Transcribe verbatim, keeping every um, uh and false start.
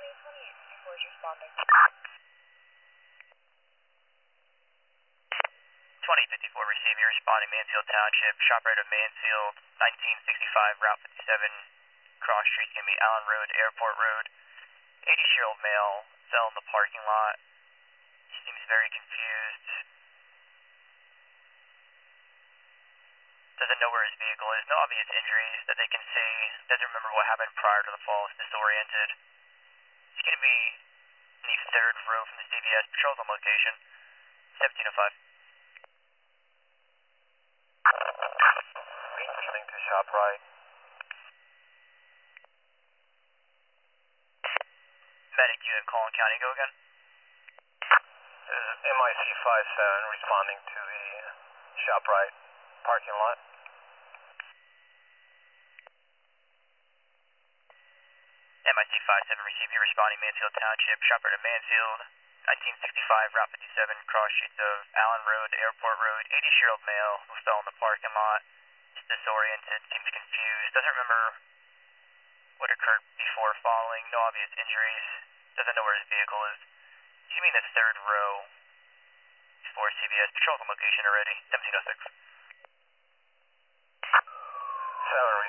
twenty fifty-four, receive. You're responding Mansfield Township, shop right of Mansfield, nineteen sixty-five, Route fifty-seven, cross street, gonna be Allen Road, Airport Road. eighty-year-old male fell in the parking lot. He seems very confused. Doesn't know where his vehicle is. No obvious injuries that they can see. Doesn't remember what happened prior to the fall. Is disoriented. He's going to be in the third row from the C V S. Patrol the location. seventeen oh five. Listening to ShopRite. Medic unit, Collin County. Go again. This is M I C five seven responding to the ShopRite parking lot. M I C five seven, receive. You're responding Mansfield Township, shop right of Mansfield, nineteen sixty-five, Route fifty-seven, cross streets of Allen Road, Airport Road. eighty-year-old male who fell in the parking lot. Is disoriented, seems confused, doesn't remember what occurred before falling. No obvious injuries. Doesn't know where his vehicle is. He's going to be in the third row before C V S. Patrol the location already. seventeen oh six. seven